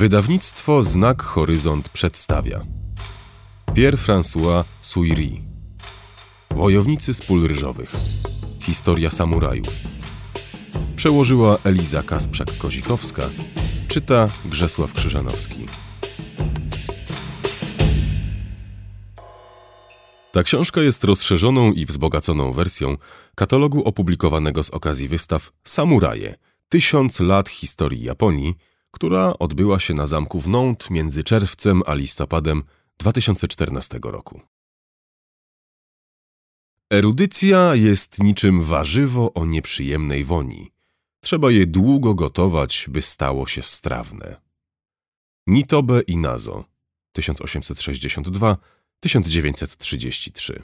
Wydawnictwo Znak Horyzont przedstawia Pierre-François Suiri. Wojownicy z pól ryżowych. Historia samurajów. Przełożyła Eliza Kasprzak-Kozikowska. Czyta Grzesław Krzyżanowski. Ta książka jest rozszerzoną i wzbogaconą wersją katalogu opublikowanego z okazji wystaw Samuraje – 1000 lat historii Japonii, która odbyła się na zamku w Nantes między czerwcem a listopadem 2014 roku. Erudycja jest niczym warzywo o nieprzyjemnej woni. Trzeba je długo gotować, by stało się strawne. Nitobe Inazo, 1862–1933.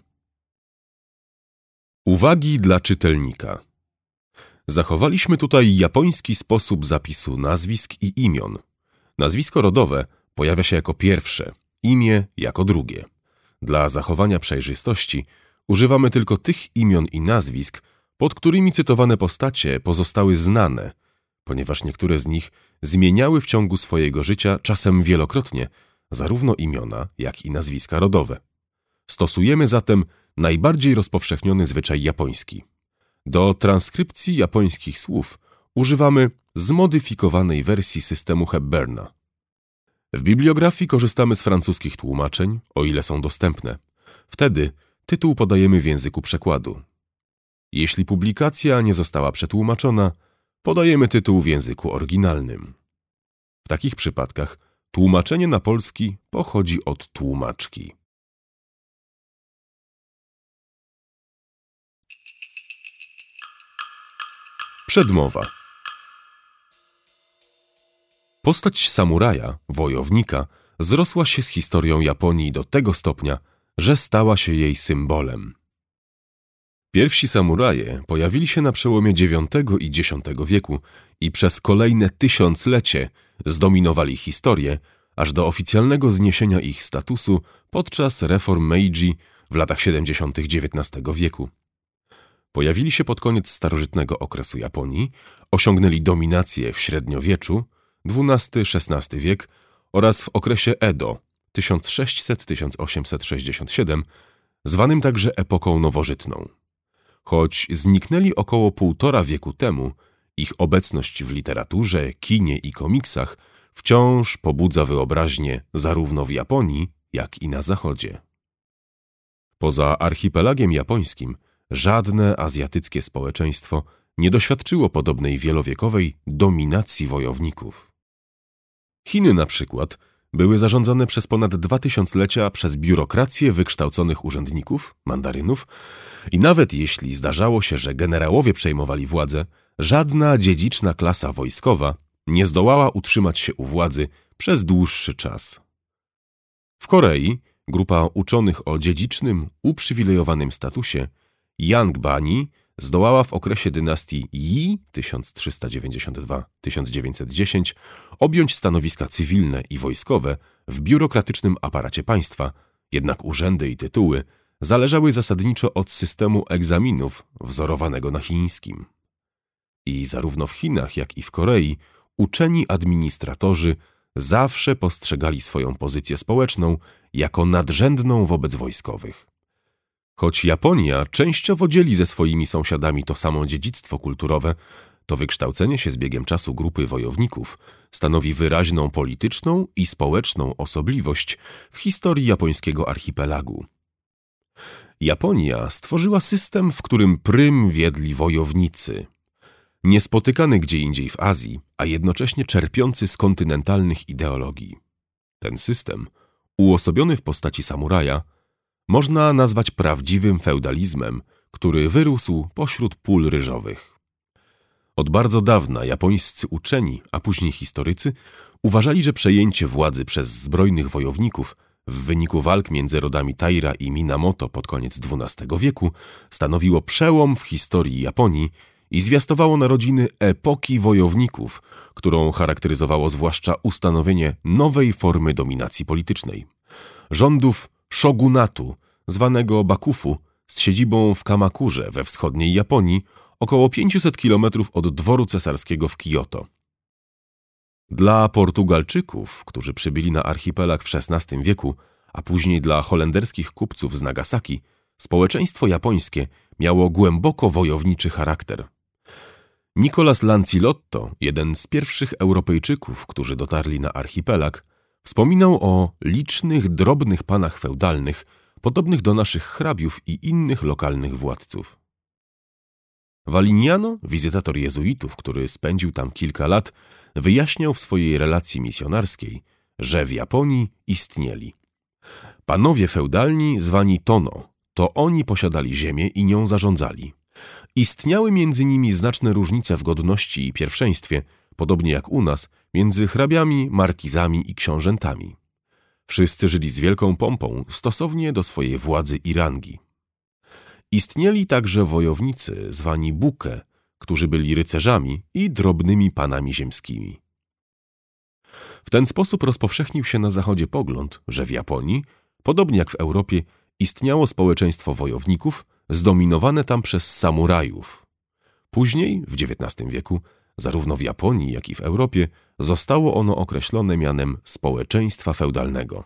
Uwagi dla czytelnika. Zachowaliśmy tutaj japoński sposób zapisu nazwisk i imion. Nazwisko rodowe pojawia się jako pierwsze, imię jako drugie. Dla zachowania przejrzystości używamy tylko tych imion i nazwisk, pod którymi cytowane postacie pozostały znane, ponieważ niektóre z nich zmieniały w ciągu swojego życia czasem wielokrotnie zarówno imiona, jak i nazwiska rodowe. Stosujemy zatem najbardziej rozpowszechniony zwyczaj japoński. Do transkrypcji japońskich słów używamy zmodyfikowanej wersji systemu Hepburna. W bibliografii korzystamy z francuskich tłumaczeń, o ile są dostępne. Wtedy tytuł podajemy w języku przekładu. Jeśli publikacja nie została przetłumaczona, podajemy tytuł w języku oryginalnym. W takich przypadkach tłumaczenie na polski pochodzi od tłumaczki. Przedmowa. Postać samuraja, wojownika, zrosła się z historią Japonii do tego stopnia, że stała się jej symbolem. Pierwsi samuraje pojawili się na przełomie IX i X wieku i przez kolejne tysiąclecie zdominowali historię, aż do oficjalnego zniesienia ich statusu podczas reform Meiji w latach 70. XIX wieku. Pojawili się pod koniec starożytnego okresu Japonii, osiągnęli dominację w średniowieczu, XII-XVI wiek oraz w okresie Edo, 1600–1867, zwanym także epoką nowożytną. Choć zniknęli około 1,5 wieku temu, ich obecność w literaturze, kinie i komiksach wciąż pobudza wyobraźnię zarówno w Japonii, jak i na Zachodzie. Poza archipelagiem japońskim żadne azjatyckie społeczeństwo nie doświadczyło podobnej wielowiekowej dominacji wojowników. Chiny na przykład były zarządzane przez ponad 2000-lecia przez biurokrację wykształconych urzędników, mandarynów i nawet jeśli zdarzało się, że generałowie przejmowali władzę, żadna dziedziczna klasa wojskowa nie zdołała utrzymać się u władzy przez dłuższy czas. W Korei grupa uczonych o dziedzicznym, uprzywilejowanym statusie Yangbani zdołała w okresie dynastii Yi 1392–1910 objąć stanowiska cywilne i wojskowe w biurokratycznym aparacie państwa, jednak urzędy i tytuły zależały zasadniczo od systemu egzaminów wzorowanego na chińskim. I zarówno w Chinach, jak i w Korei uczeni administratorzy zawsze postrzegali swoją pozycję społeczną jako nadrzędną wobec wojskowych. Choć Japonia częściowo dzieli ze swoimi sąsiadami to samo dziedzictwo kulturowe, to wykształcenie się z biegiem czasu grupy wojowników stanowi wyraźną polityczną i społeczną osobliwość w historii japońskiego archipelagu. Japonia stworzyła system, w którym prym wiedli wojownicy. Niespotykany gdzie indziej w Azji, a jednocześnie czerpiący z kontynentalnych ideologii. Ten system, uosobiony w postaci samuraja, można nazwać prawdziwym feudalizmem, który wyrósł pośród pól ryżowych. Od bardzo dawna japońscy uczeni, a później historycy uważali, że przejęcie władzy przez zbrojnych wojowników w wyniku walk między rodami Taira i Minamoto pod koniec XII wieku stanowiło przełom w historii Japonii i zwiastowało narodziny epoki wojowników, którą charakteryzowało zwłaszcza ustanowienie nowej formy dominacji politycznej. Rządów shogunatu, zwanego Bakufu, z siedzibą w Kamakurze we wschodniej Japonii, około 500 km od dworu cesarskiego w Kyoto. Dla Portugalczyków, którzy przybyli na archipelag w XVI wieku, a później dla holenderskich kupców z Nagasaki, społeczeństwo japońskie miało głęboko wojowniczy charakter. Nicolas Lancilotto, jeden z pierwszych Europejczyków, którzy dotarli na archipelag, wspominał o licznych, drobnych panach feudalnych, podobnych do naszych hrabiów i innych lokalnych władców. Valiniano, wizytator jezuitów, który spędził tam kilka lat, wyjaśniał w swojej relacji misjonarskiej, że w Japonii istnieli panowie feudalni zwani tono, to oni posiadali ziemię i nią zarządzali. Istniały między nimi znaczne różnice w godności i pierwszeństwie, podobnie jak u nas, między hrabiami, markizami i książętami. Wszyscy żyli z wielką pompą, stosownie do swojej władzy i rangi. Istnieli także wojownicy zwani buke, którzy byli rycerzami i drobnymi panami ziemskimi. W ten sposób rozpowszechnił się na zachodzie pogląd, że w Japonii, podobnie jak w Europie, istniało społeczeństwo wojowników zdominowane tam przez samurajów. Później, w XIX wieku, zarówno w Japonii, jak i w Europie, zostało ono określone mianem społeczeństwa feudalnego.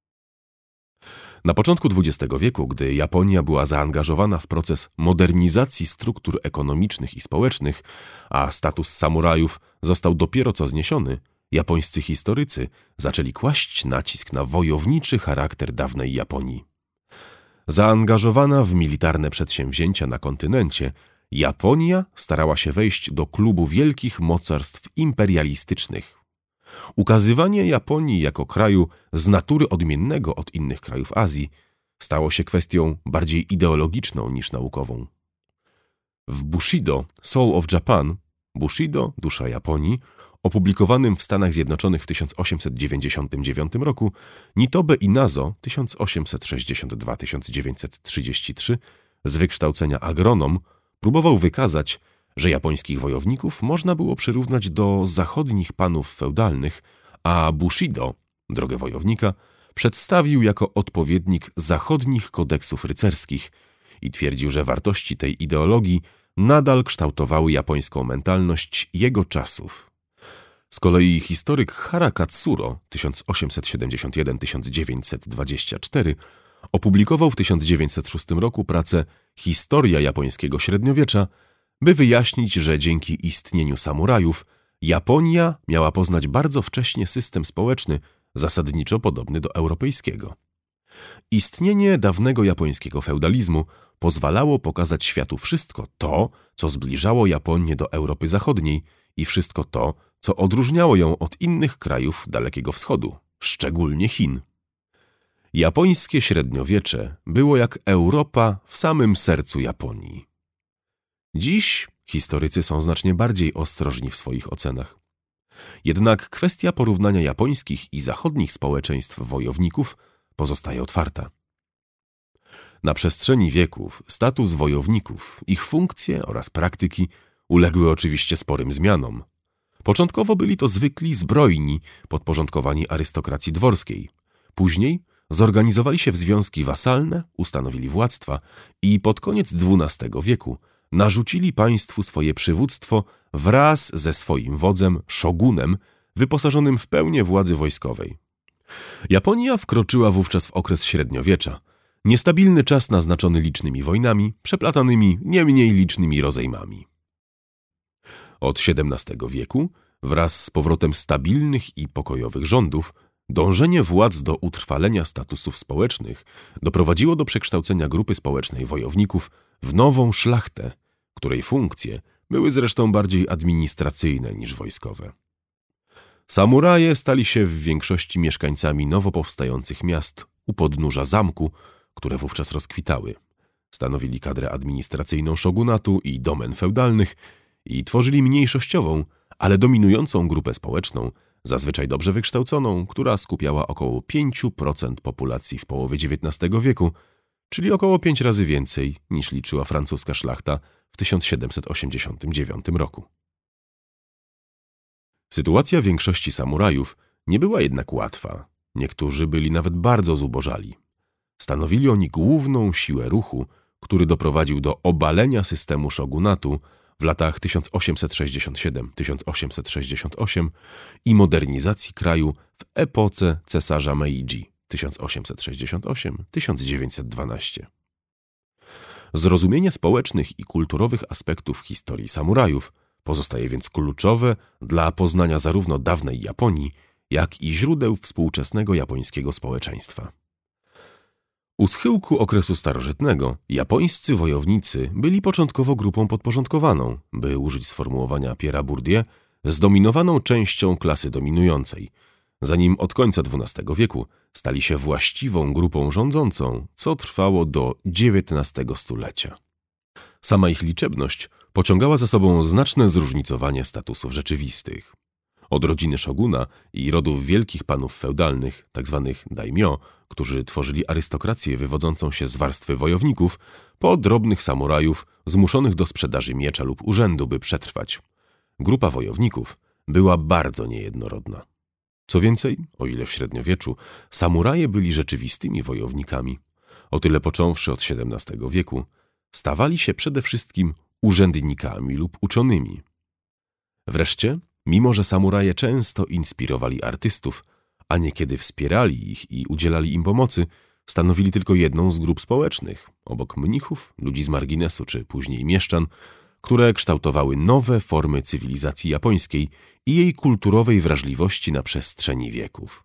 Na początku XX wieku, gdy Japonia była zaangażowana w proces modernizacji struktur ekonomicznych i społecznych, a status samurajów został dopiero co zniesiony, japońscy historycy zaczęli kłaść nacisk na wojowniczy charakter dawnej Japonii. Zaangażowana w militarne przedsięwzięcia na kontynencie, Japonia starała się wejść do klubu wielkich mocarstw imperialistycznych. Ukazywanie Japonii jako kraju z natury odmiennego od innych krajów Azji stało się kwestią bardziej ideologiczną niż naukową. W Bushido, Soul of Japan, Bushido, Dusza Japonii, opublikowanym w Stanach Zjednoczonych w 1899 roku, Nitobe Inazo 1862–1933, z wykształcenia agronom, próbował wykazać, że japońskich wojowników można było przyrównać do zachodnich panów feudalnych, a Bushido, drogę wojownika, przedstawił jako odpowiednik zachodnich kodeksów rycerskich i twierdził, że wartości tej ideologii nadal kształtowały japońską mentalność jego czasów. Z kolei historyk Hara Katsuro 1871–1924 opublikował w 1906 roku pracę Historia japońskiego średniowiecza, by wyjaśnić, że dzięki istnieniu samurajów Japonia miała poznać bardzo wcześnie system społeczny zasadniczo podobny do europejskiego. Istnienie dawnego japońskiego feudalizmu pozwalało pokazać światu wszystko to, co zbliżało Japonię do Europy Zachodniej i wszystko to, co odróżniało ją od innych krajów Dalekiego Wschodu, szczególnie Chin. Japońskie średniowiecze było jak Europa w samym sercu Japonii. Dziś historycy są znacznie bardziej ostrożni w swoich ocenach. Jednak kwestia porównania japońskich i zachodnich społeczeństw wojowników pozostaje otwarta. Na przestrzeni wieków status wojowników, ich funkcje oraz praktyki uległy oczywiście sporym zmianom. Początkowo byli to zwykli zbrojni, podporządkowani arystokracji dworskiej. Później zorganizowali się w związki wasalne, ustanowili władztwa i pod koniec XII wieku narzucili państwu swoje przywództwo wraz ze swoim wodzem, szogunem, wyposażonym w pełnię władzy wojskowej. Japonia wkroczyła wówczas w okres średniowiecza, niestabilny czas naznaczony licznymi wojnami, przeplatanymi nie mniej licznymi rozejmami. Od XVII wieku, wraz z powrotem stabilnych i pokojowych rządów, dążenie władz do utrwalenia statusów społecznych doprowadziło do przekształcenia grupy społecznej wojowników w nową szlachtę, której funkcje były zresztą bardziej administracyjne niż wojskowe. Samuraje stali się w większości mieszkańcami nowo powstających miast u podnóża zamku, które wówczas rozkwitały. Stanowili kadrę administracyjną szogunatu i domen feudalnych i tworzyli mniejszościową, ale dominującą grupę społeczną, zazwyczaj dobrze wykształconą, która skupiała około 5% populacji w połowie XIX wieku, czyli około 5 razy więcej niż liczyła francuska szlachta w 1789 roku. Sytuacja większości samurajów nie była jednak łatwa. Niektórzy byli nawet bardzo zubożali. Stanowili oni główną siłę ruchu, który doprowadził do obalenia systemu szogunatu w latach 1867–1868 i modernizacji kraju w epoce cesarza Meidzi 1868–1912. Zrozumienie społecznych i kulturowych aspektów historii samurajów pozostaje więc kluczowe dla poznania zarówno dawnej Japonii, jak i źródeł współczesnego japońskiego społeczeństwa. U schyłku okresu starożytnego japońscy wojownicy byli początkowo grupą podporządkowaną, by użyć sformułowania Pierre'a Bourdieu, zdominowaną częścią klasy dominującej, zanim od końca XII wieku stali się właściwą grupą rządzącą, co trwało do XIX stulecia. Sama ich liczebność pociągała za sobą znaczne zróżnicowanie statusów rzeczywistych. Od rodziny szoguna i rodów wielkich panów feudalnych, tzw. daimyo, którzy tworzyli arystokrację wywodzącą się z warstwy wojowników, po drobnych samurajów zmuszonych do sprzedaży miecza lub urzędu, by przetrwać. Grupa wojowników była bardzo niejednorodna. Co więcej, o ile w średniowieczu samuraje byli rzeczywistymi wojownikami, o tyle począwszy od XVII wieku stawali się przede wszystkim urzędnikami lub uczonymi. Wreszcie, mimo że samuraje często inspirowali artystów, a niekiedy wspierali ich i udzielali im pomocy, stanowili tylko jedną z grup społecznych, obok mnichów, ludzi z marginesu czy później mieszczan, które kształtowały nowe formy cywilizacji japońskiej i jej kulturowej wrażliwości na przestrzeni wieków.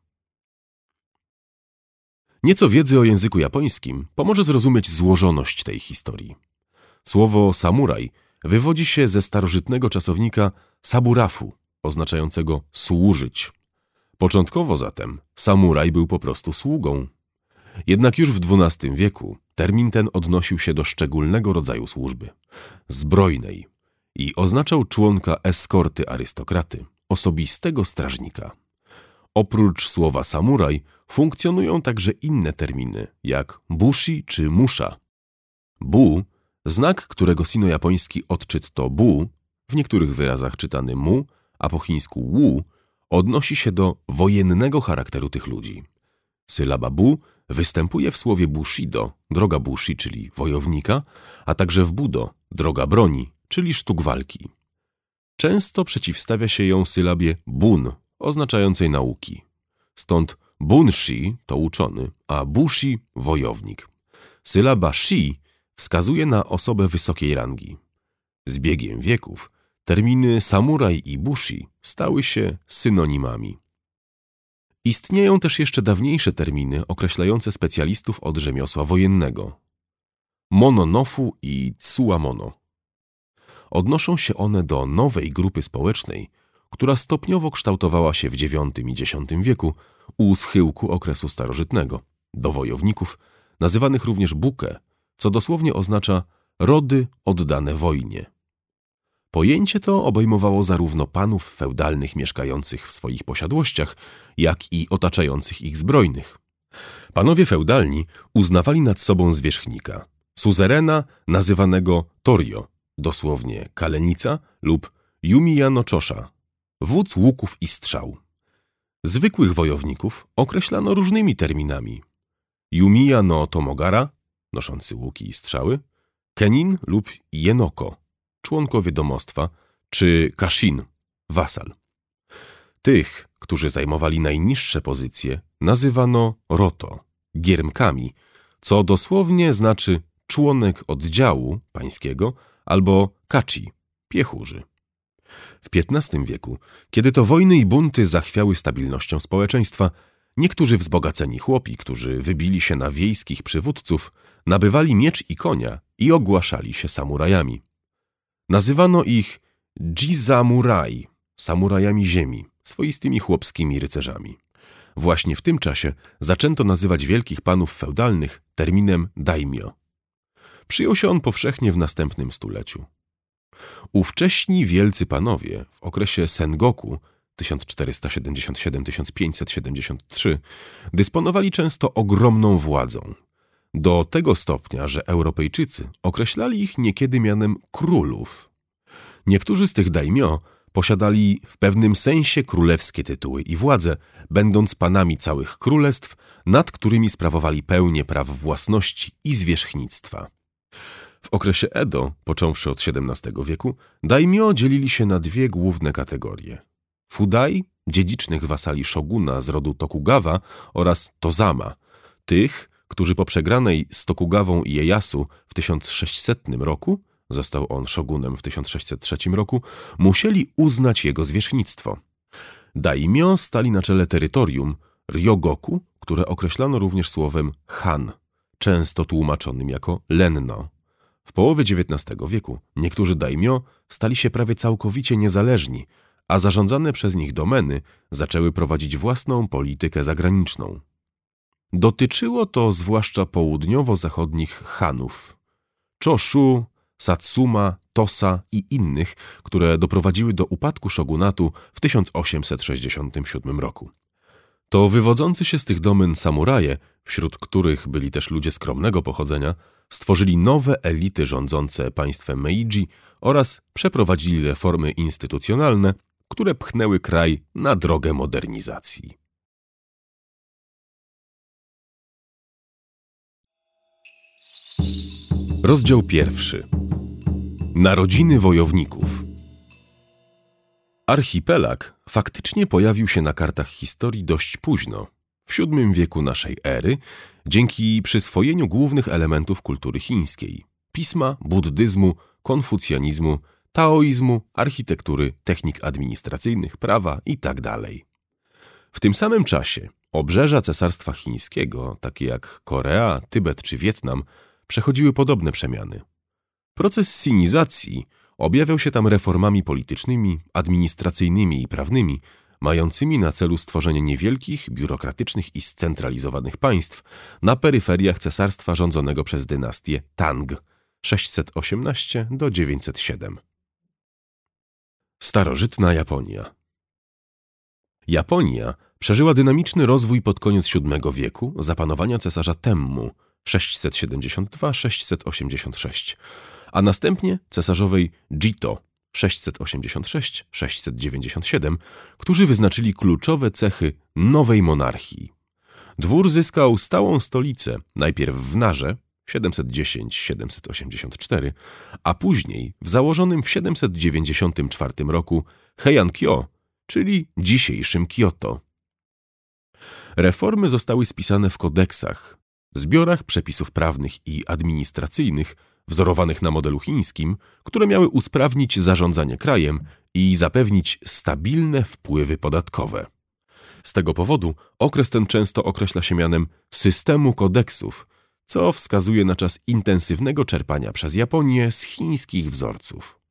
Nieco wiedzy o języku japońskim pomoże zrozumieć złożoność tej historii. Słowo samuraj wywodzi się ze starożytnego czasownika saburafu, oznaczającego służyć. Początkowo zatem samuraj był po prostu sługą. Jednak już w XII wieku termin ten odnosił się do szczególnego rodzaju służby – zbrojnej i oznaczał członka eskorty arystokraty, osobistego strażnika. Oprócz słowa samuraj funkcjonują także inne terminy, jak bushi czy musha. Bu, znak, którego sino-japoński odczyt to bu, w niektórych wyrazach czytany mu, a po chińsku wu, odnosi się do wojennego charakteru tych ludzi. Sylaba bu występuje w słowie bushido, droga bushi, czyli wojownika, a także w budo, droga broni, czyli sztuk walki. Często przeciwstawia się ją sylabie bun, oznaczającej nauki. Stąd bunshi to uczony, a bushi wojownik. Sylaba shi wskazuje na osobę wysokiej rangi. Z biegiem wieków terminy samuraj i bushi stały się synonimami. Istnieją też jeszcze dawniejsze terminy określające specjalistów od rzemiosła wojennego. Mononofu i tsuamono. Odnoszą się one do nowej grupy społecznej, która stopniowo kształtowała się w IX i X wieku u schyłku okresu starożytnego, do wojowników, nazywanych również buke, co dosłownie oznacza rody oddane wojnie. Pojęcie to obejmowało zarówno panów feudalnych mieszkających w swoich posiadłościach, jak i otaczających ich zbrojnych. Panowie feudalni uznawali nad sobą zwierzchnika, suzerena nazywanego torio, dosłownie kalenica lub yumiya no chosha, wódz łuków i strzał. Zwykłych wojowników określano różnymi terminami. Yumiya no tomogara, noszący łuki i strzały, kenin lub jenoko, członkowie domostwa, czy kashin, wasal. Tych, którzy zajmowali najniższe pozycje, nazywano roto, giermkami, co dosłownie znaczy członek oddziału pańskiego albo kachi, piechurzy. W XV wieku, kiedy to wojny i bunty zachwiały stabilnością społeczeństwa, niektórzy wzbogaceni chłopi, którzy wybili się na wiejskich przywódców, nabywali miecz i konia i ogłaszali się samurajami. Nazywano ich jizamurai, samurajami ziemi, swoistymi chłopskimi rycerzami. Właśnie w tym czasie zaczęto nazywać wielkich panów feudalnych terminem daimyo. Przyjął się on powszechnie w następnym stuleciu. Ówcześni wielcy panowie w okresie Sengoku 1477–1573 dysponowali często ogromną władzą. Do tego stopnia, że Europejczycy określali ich niekiedy mianem królów. Niektórzy z tych daimyo posiadali w pewnym sensie królewskie tytuły i władzę, będąc panami całych królestw, nad którymi sprawowali pełnię praw własności i zwierzchnictwa. W okresie Edo, począwszy od XVII wieku, daimyo dzielili się na dwie główne kategorie. Fudai, dziedzicznych wasali szoguna z rodu Tokugawa, oraz Tozama, tych, którzy po przegranej z Tokugawą Ieyasu w 1600 roku, został on szogunem w 1603 roku, musieli uznać jego zwierzchnictwo. Daimyo stali na czele terytorium Ryogoku, które określano również słowem han, często tłumaczonym jako lenno. W połowie XIX wieku niektórzy daimyo stali się prawie całkowicie niezależni, a zarządzane przez nich domeny zaczęły prowadzić własną politykę zagraniczną. Dotyczyło to zwłaszcza południowo-zachodnich chanów – Choshu, Satsuma, Tosa i innych, które doprowadziły do upadku szogunatu w 1867 roku. To wywodzący się z tych domen samuraje, wśród których byli też ludzie skromnego pochodzenia, stworzyli nowe elity rządzące państwem Meiji oraz przeprowadzili reformy instytucjonalne, które pchnęły kraj na drogę modernizacji. Rozdział 1. Narodziny wojowników. Archipelag faktycznie pojawił się na kartach historii dość późno, w VII wieku naszej ery, dzięki przyswojeniu głównych elementów kultury chińskiej – pisma, buddyzmu, konfucjanizmu, taoizmu, architektury, technik administracyjnych, prawa itd. W tym samym czasie obrzeża Cesarstwa Chińskiego, takie jak Korea, Tybet czy Wietnam, przechodziły podobne przemiany. Proces sinizacji objawiał się tam reformami politycznymi, administracyjnymi i prawnymi, mającymi na celu stworzenie niewielkich, biurokratycznych i scentralizowanych państw na peryferiach cesarstwa rządzonego przez dynastię Tang 618–907. Starożytna Japonia. Japonia przeżyła dynamiczny rozwój pod koniec VII wieku za panowania cesarza Temmu 672–686, a następnie cesarzowej Jito 686–697, którzy wyznaczyli kluczowe cechy nowej monarchii. Dwór zyskał stałą stolicę najpierw w Narze 710–784, a później w założonym w 794 roku Heian-kyo, czyli dzisiejszym Kyoto. Reformy zostały spisane w kodeksach, zbiorach przepisów prawnych i administracyjnych wzorowanych na modelu chińskim, które miały usprawnić zarządzanie krajem i zapewnić stabilne wpływy podatkowe. Z tego powodu okres ten często określa się mianem systemu kodeksów, co wskazuje na czas intensywnego czerpania przez Japonię z chińskich wzorców.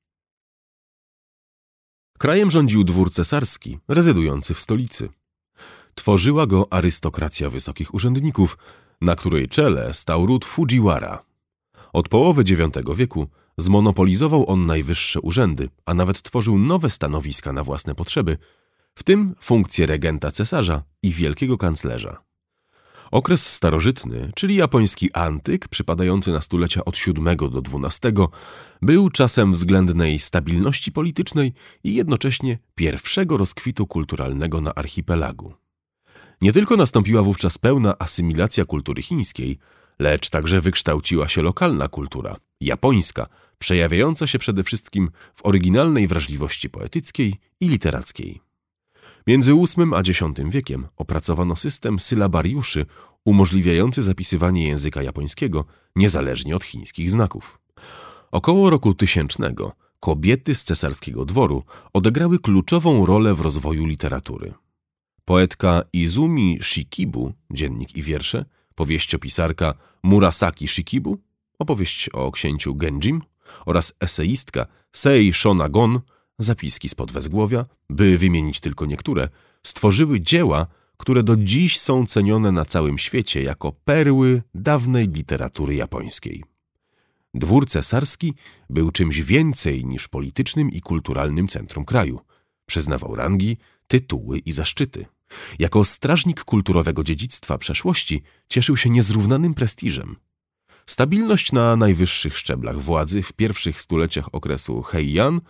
Krajem rządził dwór cesarski, rezydujący w stolicy. Tworzyła go arystokracja wysokich urzędników, na której czele stał ród Fujiwara. Od połowy IX wieku zmonopolizował on najwyższe urzędy, a nawet tworzył nowe stanowiska na własne potrzeby, w tym funkcje regenta cesarza i wielkiego kanclerza. Okres starożytny, czyli japoński antyk, przypadający na stulecia od VII do XII, był czasem względnej stabilności politycznej i jednocześnie pierwszego rozkwitu kulturalnego na archipelagu. Nie tylko nastąpiła wówczas pełna asymilacja kultury chińskiej, lecz także wykształciła się lokalna kultura, japońska, przejawiająca się przede wszystkim w oryginalnej wrażliwości poetyckiej i literackiej. Między VIII a X wiekiem opracowano system sylabariuszy umożliwiający zapisywanie języka japońskiego niezależnie od chińskich znaków. Około roku 1000 kobiety z cesarskiego dworu odegrały kluczową rolę w rozwoju literatury. Poetka Izumi Shikibu, dziennik i wiersze, powieściopisarka Murasaki Shikibu, opowieść o księciu Genjim oraz eseistka Sei Shonagon, zapiski spod wezgłowia, by wymienić tylko niektóre, stworzyły dzieła, które do dziś są cenione na całym świecie jako perły dawnej literatury japońskiej. Dwór cesarski był czymś więcej niż politycznym i kulturalnym centrum kraju. Przyznawał rangi, tytuły i zaszczyty. Jako strażnik kulturowego dziedzictwa przeszłości cieszył się niezrównanym prestiżem. Stabilność na najwyższych szczeblach władzy w pierwszych stuleciach okresu Heian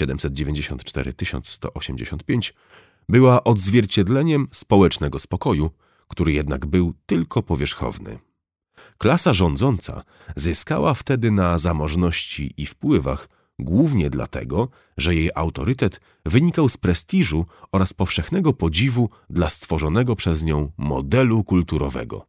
794–1185 była odzwierciedleniem społecznego spokoju, który jednak był tylko powierzchowny. Klasa rządząca zyskała wtedy na zamożności i wpływach głównie dlatego, że jej autorytet wynikał z prestiżu oraz powszechnego podziwu dla stworzonego przez nią modelu kulturowego.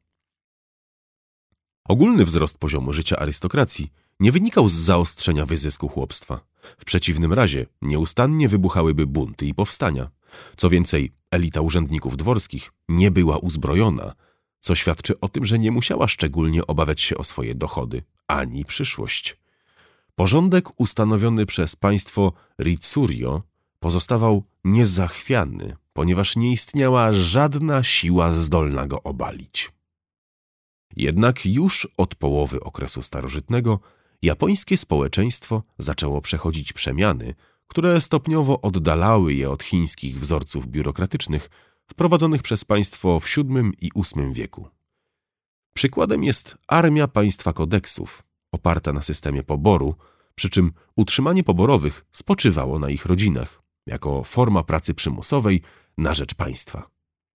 Ogólny wzrost poziomu życia arystokracji nie wynikał z zaostrzenia wyzysku chłopstwa. W przeciwnym razie nieustannie wybuchałyby bunty i powstania. Co więcej, elita urzędników dworskich nie była uzbrojona, co świadczy o tym, że nie musiała szczególnie obawiać się o swoje dochody ani przyszłość. Porządek ustanowiony przez państwo Ritsurio pozostawał niezachwiany, ponieważ nie istniała żadna siła zdolna go obalić. Jednak już od połowy okresu starożytnego japońskie społeczeństwo zaczęło przechodzić przemiany, które stopniowo oddalały je od chińskich wzorców biurokratycznych wprowadzonych przez państwo w VII i VIII wieku. Przykładem jest armia państwa kodeksów, oparta na systemie poboru, przy czym utrzymanie poborowych spoczywało na ich rodzinach, jako forma pracy przymusowej na rzecz państwa.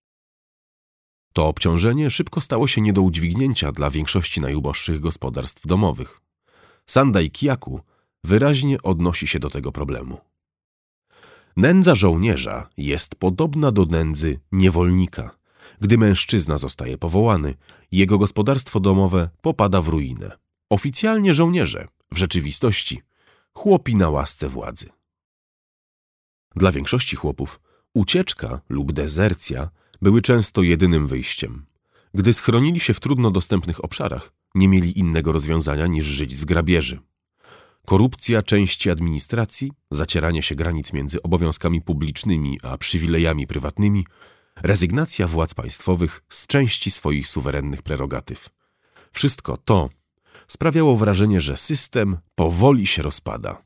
To obciążenie szybko stało się nie do udźwignięcia dla większości najuboższych gospodarstw domowych. Sandai Kyaku wyraźnie odnosi się do tego problemu. Nędza żołnierza jest podobna do nędzy niewolnika. Gdy mężczyzna zostaje powołany, jego gospodarstwo domowe popada w ruinę. Oficjalnie żołnierze, w rzeczywistości chłopi na łasce władzy. Dla większości chłopów ucieczka lub dezercja były często jedynym wyjściem. Gdy schronili się w trudno dostępnych obszarach, nie mieli innego rozwiązania niż żyć z grabieży. Korupcja części administracji, zacieranie się granic między obowiązkami publicznymi a przywilejami prywatnymi, rezygnacja władz państwowych z części swoich suwerennych prerogatyw. Wszystko to sprawiało wrażenie, że system powoli się rozpada.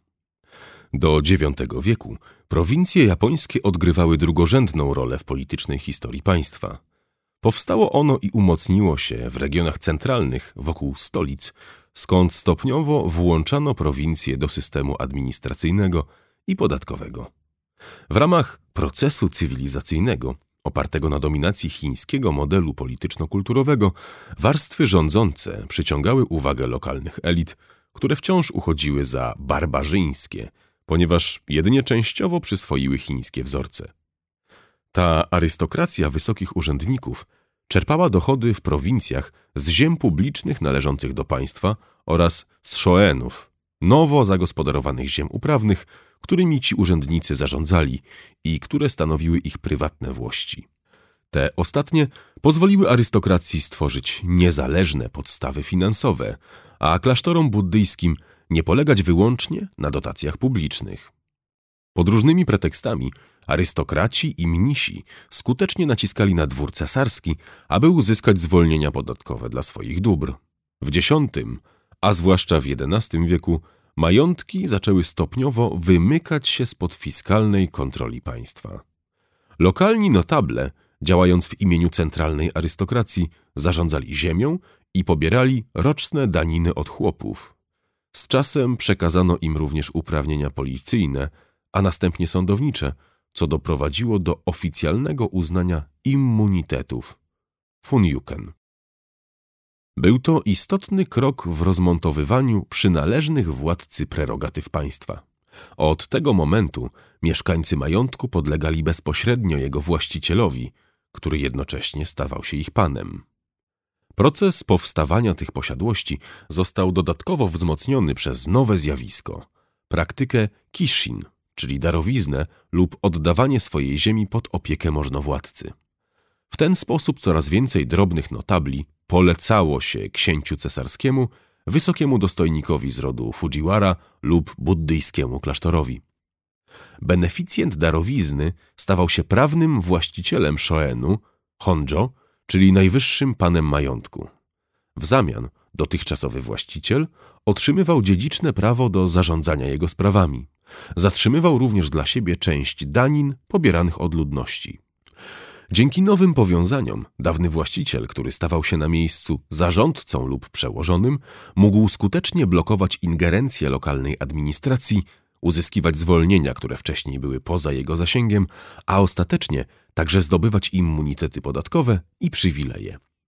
Do IX wieku prowincje japońskie odgrywały drugorzędną rolę w politycznej historii państwa. Powstało ono i umocniło się w regionach centralnych wokół stolic, skąd stopniowo włączano prowincje do systemu administracyjnego i podatkowego. W ramach procesu cywilizacyjnego, opartego na dominacji chińskiego modelu polityczno-kulturowego, warstwy rządzące przyciągały uwagę lokalnych elit, które wciąż uchodziły za barbarzyńskie, ponieważ jedynie częściowo przyswoiły chińskie wzorce. Ta arystokracja wysokich urzędników czerpała dochody w prowincjach z ziem publicznych należących do państwa oraz z shoenów, nowo zagospodarowanych ziem uprawnych, którymi ci urzędnicy zarządzali i które stanowiły ich prywatne włości. Te ostatnie pozwoliły arystokracji stworzyć niezależne podstawy finansowe, a klasztorom buddyjskim nie polegać wyłącznie na dotacjach publicznych. Pod różnymi pretekstami arystokraci i mnisi skutecznie naciskali na dwór cesarski, aby uzyskać zwolnienia podatkowe dla swoich dóbr. W X, a zwłaszcza w XI wieku, majątki zaczęły stopniowo wymykać się spod fiskalnej kontroli państwa. Lokalni notable, działając w imieniu centralnej arystokracji, zarządzali ziemią i pobierali roczne daniny od chłopów. Z czasem przekazano im również uprawnienia policyjne, a następnie sądownicze, co doprowadziło do oficjalnego uznania immunitetów Funyuken. Był to istotny krok w rozmontowywaniu przynależnych władcy prerogatyw państwa. Od tego momentu mieszkańcy majątku podlegali bezpośrednio jego właścicielowi, który jednocześnie stawał się ich panem. Proces powstawania tych posiadłości został dodatkowo wzmocniony przez nowe zjawisko – praktykę kishin, czyli darowiznę lub oddawanie swojej ziemi pod opiekę możnowładcy. W ten sposób coraz więcej drobnych notabli polecało się księciu cesarskiemu, wysokiemu dostojnikowi z rodu Fujiwara lub buddyjskiemu klasztorowi. Beneficjent darowizny stawał się prawnym właścicielem shoenu, honjo, czyli najwyższym panem majątku. W zamian dotychczasowy właściciel otrzymywał dziedziczne prawo do zarządzania jego sprawami. Zatrzymywał również dla siebie część danin pobieranych od ludności. Dzięki nowym powiązaniom dawny właściciel, który stawał się na miejscu zarządcą lub przełożonym, mógł skutecznie blokować ingerencję lokalnej administracji, uzyskiwać zwolnienia, które wcześniej były poza jego zasięgiem, a ostatecznie także zdobywać immunitety podatkowe i przywileje.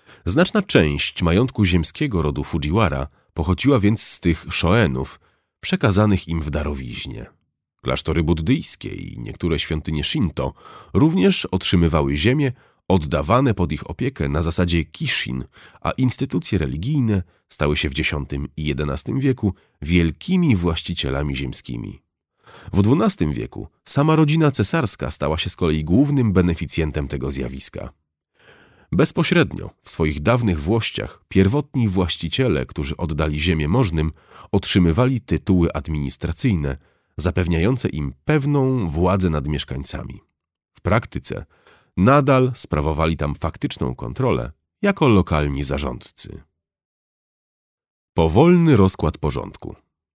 Znaczna część majątku ziemskiego rodu Fujiwara pochodziła więc z tych shoenów, przekazanych im w darowiźnie. Klasztory buddyjskie i niektóre świątynie Shinto również otrzymywały ziemię oddawane pod ich opiekę na zasadzie kishin, a instytucje religijne stały się w X i XI wieku wielkimi właścicielami ziemskimi. W XII wieku sama rodzina cesarska stała się z kolei głównym beneficjentem tego zjawiska. Bezpośrednio w swoich dawnych włościach pierwotni właściciele, którzy oddali ziemię możnym, otrzymywali tytuły administracyjne, zapewniające im pewną władzę nad mieszkańcami. W praktyce nadal sprawowali tam faktyczną kontrolę jako lokalni zarządcy. Powolny rozkład porządku.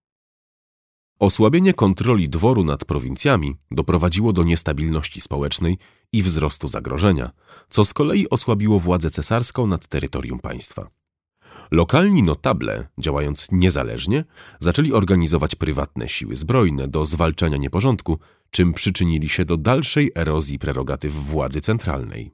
Osłabienie kontroli dworu nad prowincjami doprowadziło do niestabilności społecznej i wzrostu zagrożenia, co z kolei osłabiło władzę cesarską nad terytorium państwa. Lokalni notable, działając niezależnie, zaczęli organizować prywatne siły zbrojne do zwalczania nieporządku, czym przyczynili się do dalszej erozji prerogatyw władzy centralnej.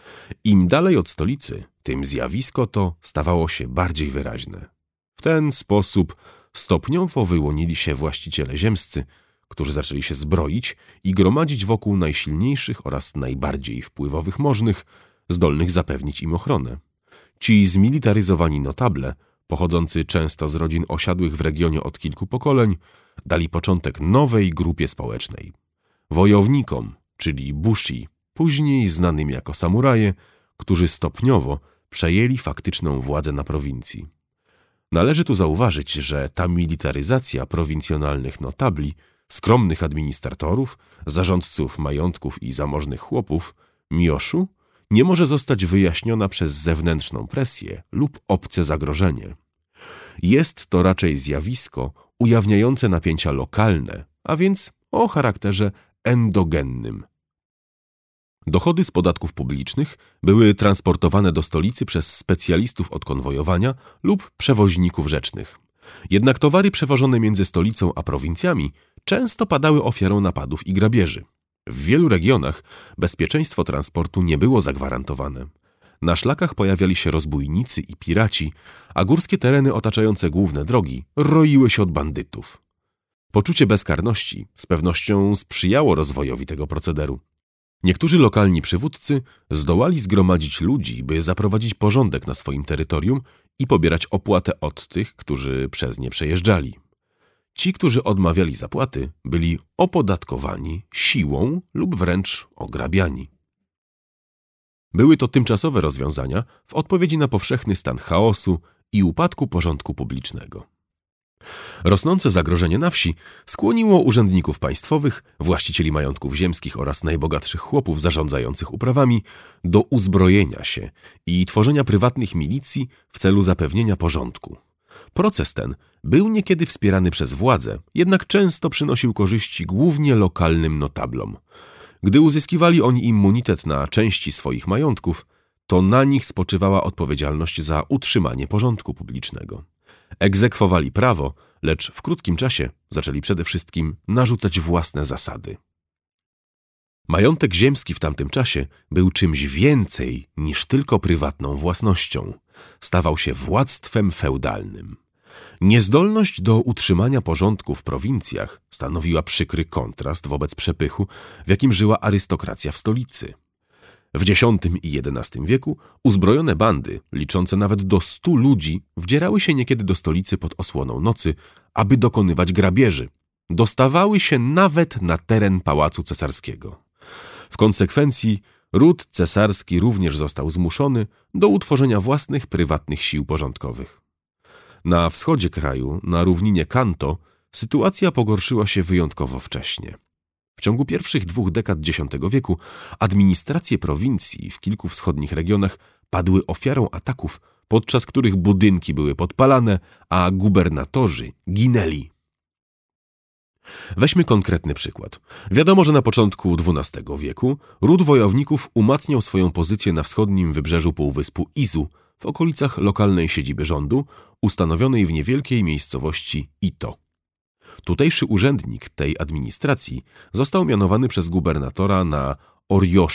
Im dalej od stolicy, tym zjawisko to stawało się bardziej wyraźne. W ten sposób stopniowo wyłonili się właściciele ziemscy, którzy zaczęli się zbroić i gromadzić wokół najsilniejszych oraz najbardziej wpływowych możnych, zdolnych zapewnić im ochronę. Ci zmilitaryzowani notable, pochodzący często z rodzin osiadłych w regionie od kilku pokoleń, dali początek nowej grupie społecznej. Wojownikom, czyli bushi, później znanym jako samuraje, którzy stopniowo przejęli faktyczną władzę na prowincji. Należy tu zauważyć, że ta militaryzacja prowincjonalnych notabli, skromnych administratorów, zarządców majątków i zamożnych chłopów, mioszu, nie może zostać wyjaśniona przez zewnętrzną presję lub obce zagrożenie. Jest to raczej zjawisko ujawniające napięcia lokalne, a więc o charakterze endogennym. Dochody z podatków publicznych były transportowane do stolicy przez specjalistów od konwojowania lub przewoźników rzecznych. Jednak towary przewożone między stolicą a prowincjami często padały ofiarą napadów i grabieży. W wielu regionach bezpieczeństwo transportu nie było zagwarantowane. Na szlakach pojawiali się rozbójnicy i piraci, a górskie tereny otaczające główne drogi roiły się od bandytów. Poczucie bezkarności z pewnością sprzyjało rozwojowi tego procederu. Niektórzy lokalni przywódcy zdołali zgromadzić ludzi, by zaprowadzić porządek na swoim terytorium i pobierać opłatę od tych, którzy przez nie przejeżdżali. Ci, którzy odmawiali zapłaty, byli opodatkowani siłą lub wręcz ograbiani. Były to tymczasowe rozwiązania w odpowiedzi na powszechny stan chaosu i upadku porządku publicznego. Rosnące zagrożenie na wsi skłoniło urzędników państwowych, właścicieli majątków ziemskich oraz najbogatszych chłopów zarządzających uprawami do uzbrojenia się i tworzenia prywatnych milicji w celu zapewnienia porządku. Proces ten był niekiedy wspierany przez władzę, jednak często przynosił korzyści głównie lokalnym notablom. Gdy uzyskiwali oni immunitet na części swoich majątków, to na nich spoczywała odpowiedzialność za utrzymanie porządku publicznego. Egzekwowali prawo, lecz w krótkim czasie zaczęli przede wszystkim narzucać własne zasady. Majątek ziemski w tamtym czasie był czymś więcej niż tylko prywatną własnością. Stawał się władztwem feudalnym. Niezdolność do utrzymania porządku w prowincjach stanowiła przykry kontrast wobec przepychu, w jakim żyła arystokracja w stolicy. W X i XI wieku uzbrojone bandy, liczące nawet do 100 ludzi, wdzierały się niekiedy do stolicy pod osłoną nocy, aby dokonywać grabieży. Dostawały się nawet na teren pałacu cesarskiego. W konsekwencji ród cesarski również został zmuszony do utworzenia własnych prywatnych sił porządkowych. Na wschodzie kraju, na równinie Kanto, sytuacja pogorszyła się wyjątkowo wcześnie. W ciągu pierwszych 2 dekad X wieku administracje prowincji w kilku wschodnich regionach padły ofiarą ataków, podczas których budynki były podpalane, a gubernatorzy ginęli. Weźmy konkretny przykład. Wiadomo, że na początku XII wieku ród wojowników umacniał swoją pozycję na wschodnim wybrzeżu półwyspu Izu, w okolicach lokalnej siedziby rządu, ustanowionej w niewielkiej miejscowości Ito. Tutejszy urzędnik tej administracji został mianowany przez gubernatora na Oryoshi,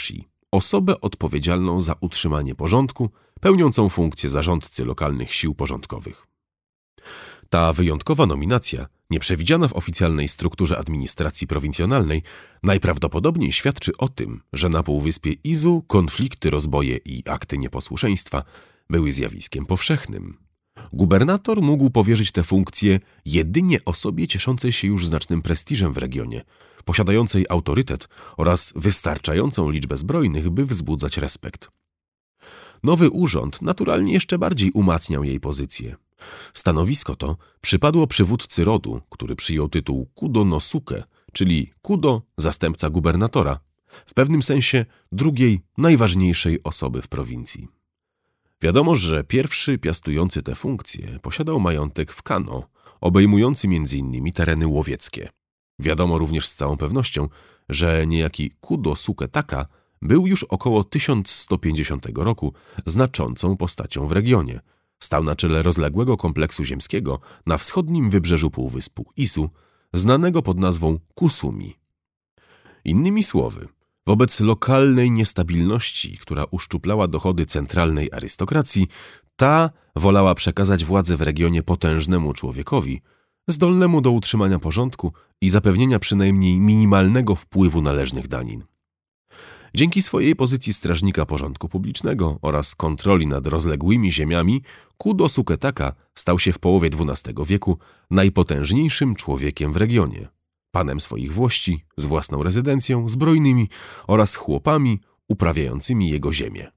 osobę odpowiedzialną za utrzymanie porządku, pełniącą funkcję zarządcy lokalnych sił porządkowych. Ta wyjątkowa nominacja, nieprzewidziana w oficjalnej strukturze administracji prowincjonalnej, najprawdopodobniej świadczy o tym, że na półwyspie Izu konflikty, rozboje i akty nieposłuszeństwa były zjawiskiem powszechnym. Gubernator mógł powierzyć tę funkcję jedynie osobie cieszącej się już znacznym prestiżem w regionie, posiadającej autorytet oraz wystarczającą liczbę zbrojnych, by wzbudzać respekt. Nowy urząd naturalnie jeszcze bardziej umacniał jej pozycję. Stanowisko to przypadło przywódcy rodu, który przyjął tytuł Kudo no Suke, czyli Kudo, zastępca gubernatora, w pewnym sensie drugiej, najważniejszej osoby w prowincji. Wiadomo, że pierwszy piastujący tę funkcję posiadał majątek w Kano, obejmujący m.in. tereny łowieckie. Wiadomo również z całą pewnością, że niejaki Kudo Suke Taka był już około 1150 roku znaczącą postacią w regionie. Stał na czele rozległego kompleksu ziemskiego na wschodnim wybrzeżu półwyspu Izu, znanego pod nazwą Kusumi. Innymi słowy, wobec lokalnej niestabilności, która uszczuplała dochody centralnej arystokracji, ta wolała przekazać władzę w regionie potężnemu człowiekowi, zdolnemu do utrzymania porządku i zapewnienia przynajmniej minimalnego wpływu należnych danin. Dzięki swojej pozycji strażnika porządku publicznego oraz kontroli nad rozległymi ziemiami, Kudo Suke Taka stał się w połowie XII wieku najpotężniejszym człowiekiem w regionie. Panem swoich włości, z własną rezydencją, zbrojnymi oraz chłopami uprawiającymi jego ziemię.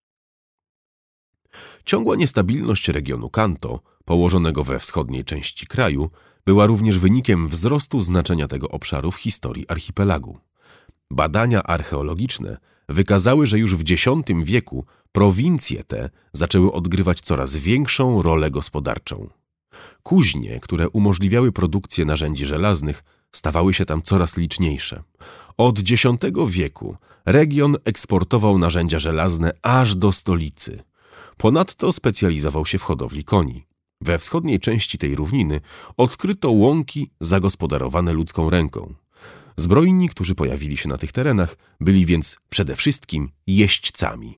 Ciągła niestabilność regionu Kanto, położonego we wschodniej części kraju, była również wynikiem wzrostu znaczenia tego obszaru w historii archipelagu. Badania archeologiczne wykazały, że już w X wieku prowincje te zaczęły odgrywać coraz większą rolę gospodarczą. Kuźnie, które umożliwiały produkcję narzędzi żelaznych, stawały się tam coraz liczniejsze. Od X wieku region eksportował narzędzia żelazne aż do stolicy. Ponadto specjalizował się w hodowli koni. We wschodniej części tej równiny odkryto łąki zagospodarowane ludzką ręką. Zbrojni, którzy pojawili się na tych terenach, byli więc przede wszystkim jeźdźcami.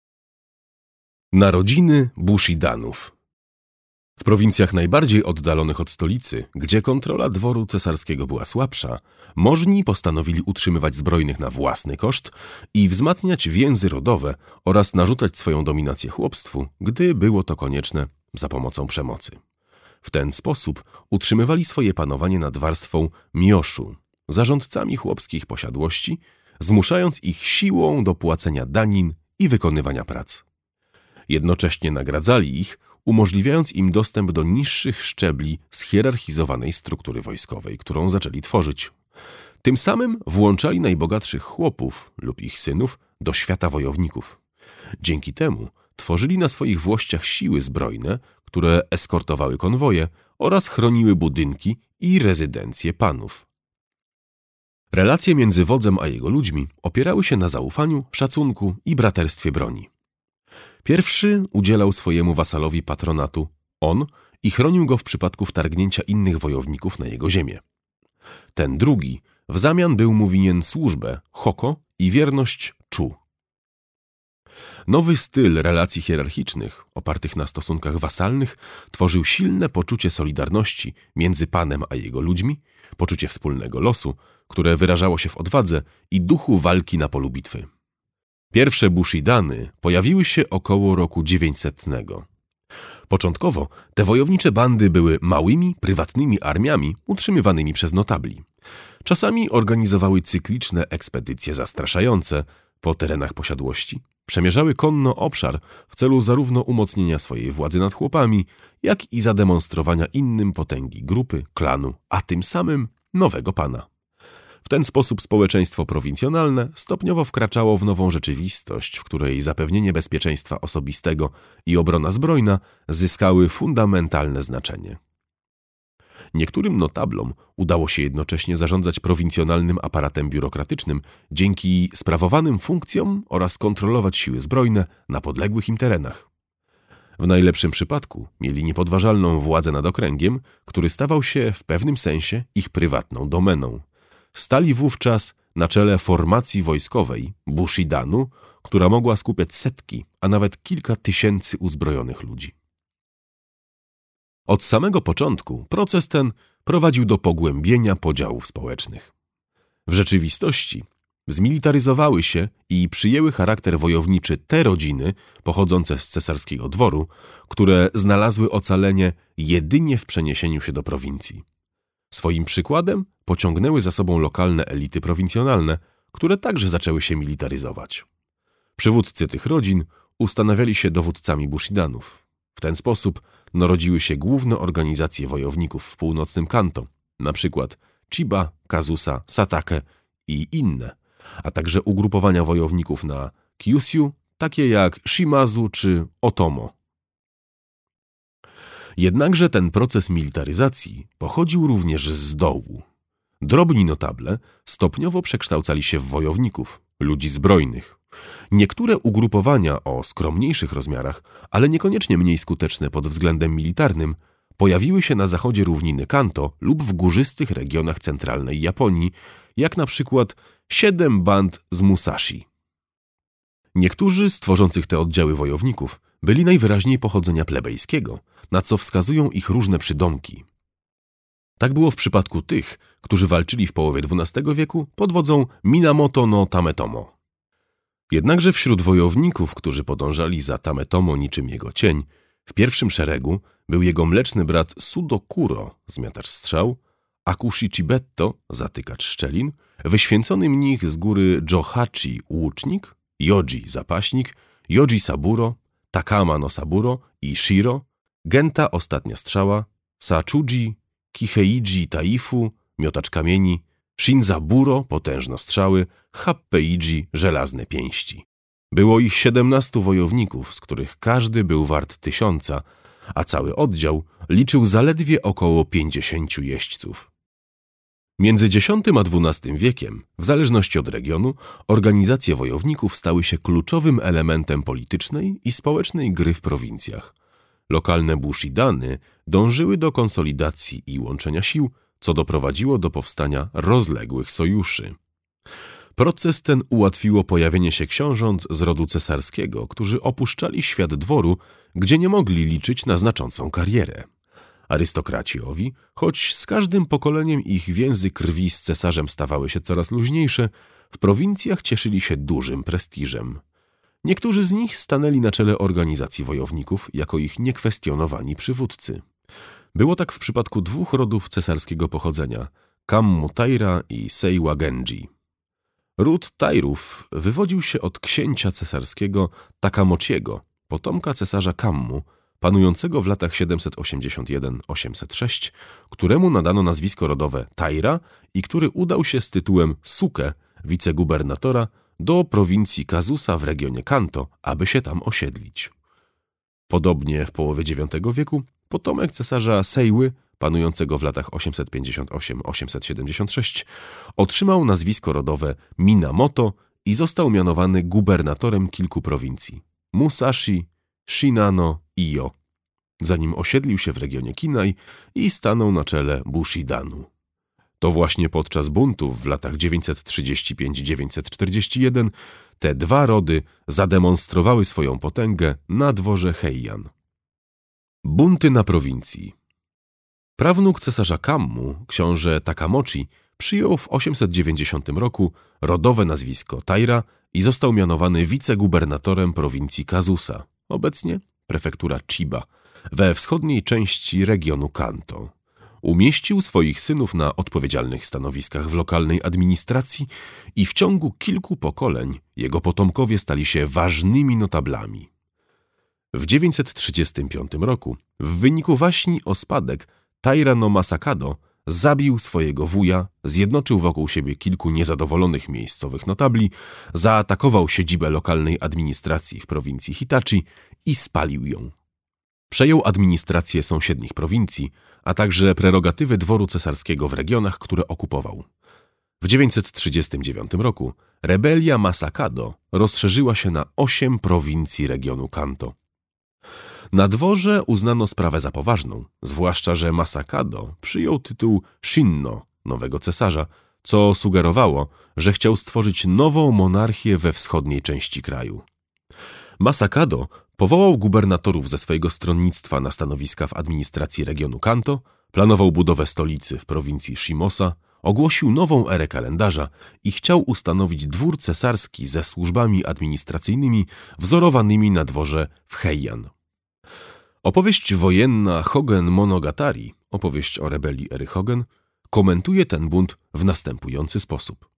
Narodziny Bushidanów. W prowincjach najbardziej oddalonych od stolicy, gdzie kontrola dworu cesarskiego była słabsza, możni postanowili utrzymywać zbrojnych na własny koszt i wzmacniać więzy rodowe oraz narzucać swoją dominację chłopstwu, gdy było to konieczne, za pomocą przemocy. W ten sposób utrzymywali swoje panowanie nad warstwą mioszu, zarządcami chłopskich posiadłości, zmuszając ich siłą do płacenia danin i wykonywania prac. Jednocześnie nagradzali ich, umożliwiając im dostęp do niższych szczebli schierarchizowanej struktury wojskowej, którą zaczęli tworzyć. Tym samym włączali najbogatszych chłopów lub ich synów do świata wojowników. Dzięki temu tworzyli na swoich włościach siły zbrojne, które eskortowały konwoje oraz chroniły budynki i rezydencje panów. Relacje między wodzem a jego ludźmi opierały się na zaufaniu, szacunku i braterstwie broni. Pierwszy udzielał swojemu wasalowi patronatu on i chronił go w przypadku wtargnięcia innych wojowników na jego ziemię. Ten drugi w zamian był mu winien służbę hoko i wierność czu. Nowy styl relacji hierarchicznych, opartych na stosunkach wasalnych, tworzył silne poczucie solidarności między panem a jego ludźmi, poczucie wspólnego losu, które wyrażało się w odwadze i duchu walki na polu bitwy. Pierwsze Bushidany pojawiły się około roku 900. Początkowo te wojownicze bandy były małymi, prywatnymi armiami utrzymywanymi przez notabli. Czasami organizowały cykliczne ekspedycje zastraszające po terenach posiadłości, przemierzały konno obszar w celu zarówno umocnienia swojej władzy nad chłopami, jak i zademonstrowania innym potęgi grupy, klanu, a tym samym nowego pana. W ten sposób społeczeństwo prowincjonalne stopniowo wkraczało w nową rzeczywistość, w której zapewnienie bezpieczeństwa osobistego i obrona zbrojna zyskały fundamentalne znaczenie. Niektórym notablom udało się jednocześnie zarządzać prowincjonalnym aparatem biurokratycznym dzięki sprawowanym funkcjom oraz kontrolować siły zbrojne na podległych im terenach. W najlepszym przypadku mieli niepodważalną władzę nad okręgiem, który stawał się w pewnym sensie ich prywatną domeną. Stali wówczas na czele formacji wojskowej Bushidanu, która mogła skupiać setki, a nawet kilka tysięcy uzbrojonych ludzi. Od samego początku proces ten prowadził do pogłębienia podziałów społecznych. W rzeczywistości zmilitaryzowały się i przyjęły charakter wojowniczy te rodziny pochodzące z cesarskiego dworu, które znalazły ocalenie jedynie w przeniesieniu się do prowincji. Swoim przykładem pociągnęły za sobą lokalne elity prowincjonalne, które także zaczęły się militaryzować. Przywódcy tych rodzin ustanawiali się dowódcami Bushidanów. W ten sposób narodziły się główne organizacje wojowników w północnym Kanto, np. Chiba, Kazusa, Satake i inne, a także ugrupowania wojowników na Kyushu, takie jak Shimazu czy Otomo. Jednakże ten proces militaryzacji pochodził również z dołu. Drobni notable stopniowo przekształcali się w wojowników, ludzi zbrojnych. Niektóre ugrupowania o skromniejszych rozmiarach, ale niekoniecznie mniej skuteczne pod względem militarnym, pojawiły się na zachodzie równiny Kanto lub w górzystych regionach centralnej Japonii, jak na przykład 7 band z Musashi. Niektórzy z tworzących te oddziały wojowników byli najwyraźniej pochodzenia plebejskiego, na co wskazują ich różne przydomki. Tak było w przypadku tych, którzy walczyli w połowie XII wieku pod wodzą Minamoto no Tametomo. Jednakże wśród wojowników, którzy podążali za Tametomo niczym jego cień, w pierwszym szeregu był jego mleczny brat Sudokuro, zmiatacz strzał, Akushi Chibetto, zatykacz szczelin, wyświęcony mnich z góry Johachi, łucznik, Yoji, zapaśnik, Yoji Saburo, Takama no Saburo i Shiro, Genta, ostatnia strzała, Sachuji, Kiheiji Taifu, miotacz kamieni, Shinzaburo, potężnostrzały, Happeiji, żelazne pięści. Było ich 17 wojowników, z których każdy był wart 1000, a cały oddział liczył zaledwie około 50 jeźdźców. Między X a XII wiekiem, w zależności od regionu, organizacje wojowników stały się kluczowym elementem politycznej i społecznej gry w prowincjach. Lokalne bushidany dążyły do konsolidacji i łączenia sił, co doprowadziło do powstania rozległych sojuszy. Proces ten ułatwiło pojawienie się książąt z rodu cesarskiego, którzy opuszczali świat dworu, gdzie nie mogli liczyć na znaczącą karierę. Arystokraci owi, choć z każdym pokoleniem ich więzy krwi z cesarzem stawały się coraz luźniejsze, w prowincjach cieszyli się dużym prestiżem. Niektórzy z nich stanęli na czele organizacji wojowników jako ich niekwestionowani przywódcy. Było tak w przypadku 2 rodów cesarskiego pochodzenia, Kammu Taira i Seiwa Genji. Ród Tairów wywodził się od księcia cesarskiego Takamochiego, potomka cesarza Kammu, panującego w latach 781-806, któremu nadano nazwisko rodowe Taira i który udał się z tytułem Suke, wicegubernatora, do prowincji Kazusa w regionie Kanto, aby się tam osiedlić. Podobnie w połowie IX wieku potomek cesarza Seiły, panującego w latach 858-876, otrzymał nazwisko rodowe Minamoto i został mianowany gubernatorem kilku prowincji – Musashi, Shinano i Jo, zanim osiedlił się w regionie Kinai i stanął na czele Bushidanu. To właśnie podczas buntów w latach 935-941 te 2 rody zademonstrowały swoją potęgę na dworze Heian. Bunty na prowincji. Prawnuk cesarza Kammu, książę Takamochi, przyjął w 890 roku rodowe nazwisko Taira i został mianowany wicegubernatorem prowincji Kazusa, obecnie prefektura Chiba, we wschodniej części regionu Kanto. Umieścił swoich synów na odpowiedzialnych stanowiskach w lokalnej administracji i w ciągu kilku pokoleń jego potomkowie stali się ważnymi notablami. W 935 roku, w wyniku waśni o spadek, Taira no Masakado zabił swojego wuja, zjednoczył wokół siebie kilku niezadowolonych miejscowych notabli, zaatakował siedzibę lokalnej administracji w prowincji Hitachi i spalił ją. Przejął administrację sąsiednich prowincji, a także prerogatywy dworu cesarskiego w regionach, które okupował. W 939 roku rebelia Masakado rozszerzyła się na 8 prowincji regionu Kanto. Na dworze uznano sprawę za poważną, zwłaszcza że Masakado przyjął tytuł Shinno, nowego cesarza, co sugerowało, że chciał stworzyć nową monarchię we wschodniej części kraju. Masakado powołał gubernatorów ze swojego stronnictwa na stanowiska w administracji regionu Kanto, planował budowę stolicy w prowincji Shimosa, ogłosił nową erę kalendarza i chciał ustanowić dwór cesarski ze służbami administracyjnymi wzorowanymi na dworze w Heian. Opowieść wojenna Hogen Monogatari, opowieść o rebelii ery Hogen, komentuje ten bunt w następujący sposób.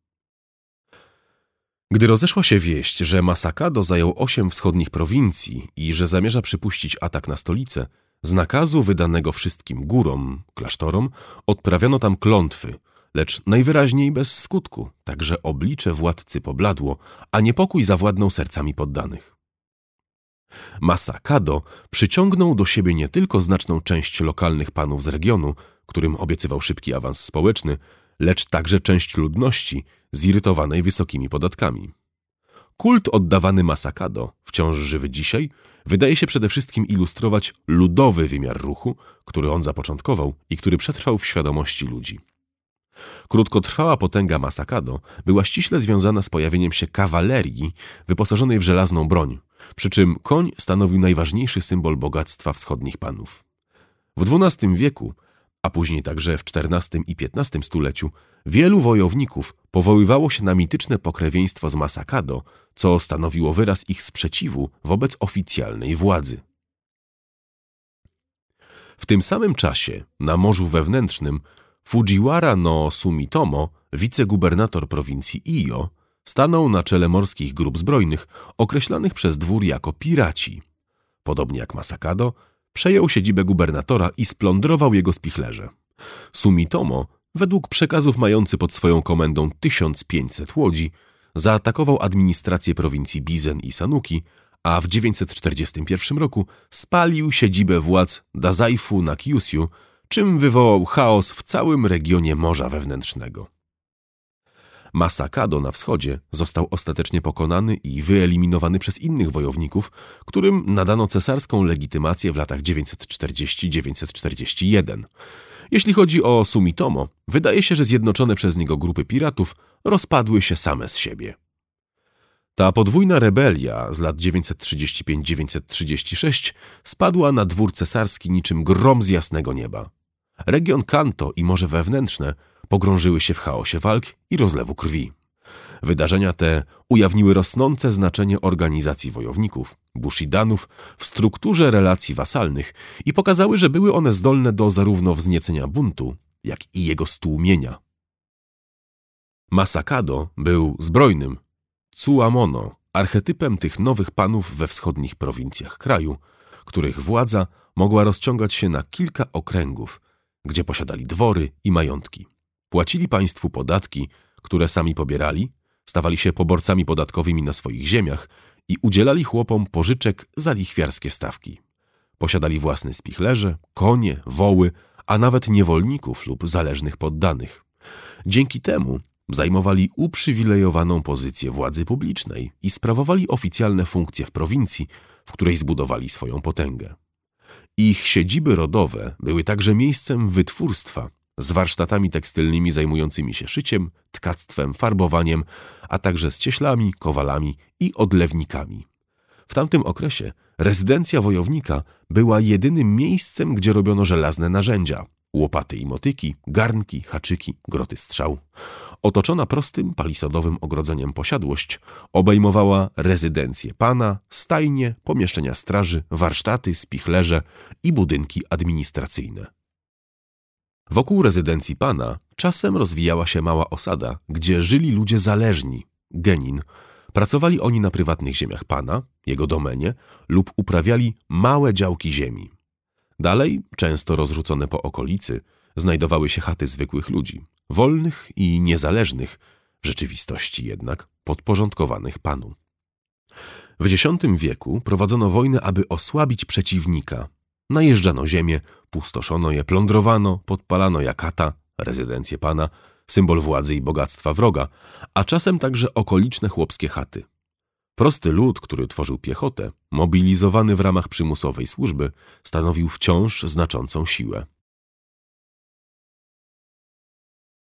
Gdy rozeszła się wieść, że Masakado zajął 8 wschodnich prowincji i że zamierza przypuścić atak na stolicę, z nakazu wydanego wszystkim górom, klasztorom, odprawiano tam klątwy, lecz najwyraźniej bez skutku, tak że oblicze władcy pobladło, a niepokój zawładnął sercami poddanych. Masakado przyciągnął do siebie nie tylko znaczną część lokalnych panów z regionu, którym obiecywał szybki awans społeczny, lecz także część ludności zirytowanej wysokimi podatkami. Kult oddawany Masakado, wciąż żywy dzisiaj, wydaje się przede wszystkim ilustrować ludowy wymiar ruchu, który on zapoczątkował i który przetrwał w świadomości ludzi. Krótkotrwała potęga Masakado była ściśle związana z pojawieniem się kawalerii wyposażonej w żelazną broń, przy czym koń stanowił najważniejszy symbol bogactwa wschodnich panów. W XII wieku, a później także w XIV i XV stuleciu, wielu wojowników powoływało się na mityczne pokrewieństwo z Masakado, co stanowiło wyraz ich sprzeciwu wobec oficjalnej władzy. W tym samym czasie na Morzu Wewnętrznym Fujiwara no Sumitomo, wicegubernator prowincji Iyo, stanął na czele morskich grup zbrojnych określanych przez dwór jako piraci. Podobnie jak Masakado, przejął siedzibę gubernatora i splądrował jego spichlerze. Sumitomo, według przekazów mający pod swoją komendą 1500 łodzi, zaatakował administrację prowincji Bizen i Sanuki, a w 941 roku spalił siedzibę władz Dazaifu na Kyushu, czym wywołał chaos w całym regionie Morza Wewnętrznego. Masakado na wschodzie został ostatecznie pokonany i wyeliminowany przez innych wojowników, którym nadano cesarską legitymację w latach 940–941. Jeśli chodzi o Sumitomo, wydaje się, że zjednoczone przez niego grupy piratów rozpadły się same z siebie. Ta podwójna rebelia z lat 935–936 spadła na dwór cesarski niczym grom z jasnego nieba. Region Kanto i Morze Wewnętrzne pogrążyły się w chaosie walk i rozlewu krwi. Wydarzenia te ujawniły rosnące znaczenie organizacji wojowników, bushidanów w strukturze relacji wasalnych i pokazały, że były one zdolne do zarówno wzniecenia buntu, jak i jego stłumienia. Masakado był zbrojnym Tsuamono, archetypem tych nowych panów we wschodnich prowincjach kraju, których władza mogła rozciągać się na kilka okręgów, gdzie posiadali dwory i majątki. Płacili państwu podatki, które sami pobierali, stawali się poborcami podatkowymi na swoich ziemiach i udzielali chłopom pożyczek za lichwiarskie stawki. Posiadali własne spichlerze, konie, woły, a nawet niewolników lub zależnych poddanych. Dzięki temu zajmowali uprzywilejowaną pozycję władzy publicznej i sprawowali oficjalne funkcje w prowincji, w której zbudowali swoją potęgę. Ich siedziby rodowe były także miejscem wytwórstwa, z warsztatami tekstylnymi zajmującymi się szyciem, tkactwem, farbowaniem, a także z cieślami, kowalami i odlewnikami. W tamtym okresie rezydencja wojownika była jedynym miejscem, gdzie robiono żelazne narzędzia, łopaty i motyki, garnki, haczyki, groty strzał. Otoczona prostym, palisodowym ogrodzeniem posiadłość obejmowała rezydencję pana, stajnie, pomieszczenia straży, warsztaty, spichlerze i budynki administracyjne. Wokół rezydencji pana czasem rozwijała się mała osada, gdzie żyli ludzie zależni, genin. Pracowali oni na prywatnych ziemiach pana, jego domenie lub uprawiali małe działki ziemi. Dalej, często rozrzucone po okolicy, znajdowały się chaty zwykłych ludzi, wolnych i niezależnych, w rzeczywistości jednak podporządkowanych panu. W X wieku prowadzono wojnę, aby osłabić przeciwnika. Najeżdżano ziemię, pustoszono je, plądrowano, podpalano jakata, rezydencję pana, symbol władzy i bogactwa wroga, a czasem także okoliczne chłopskie chaty. Prosty lud, który tworzył piechotę, mobilizowany w ramach przymusowej służby, stanowił wciąż znaczącą siłę.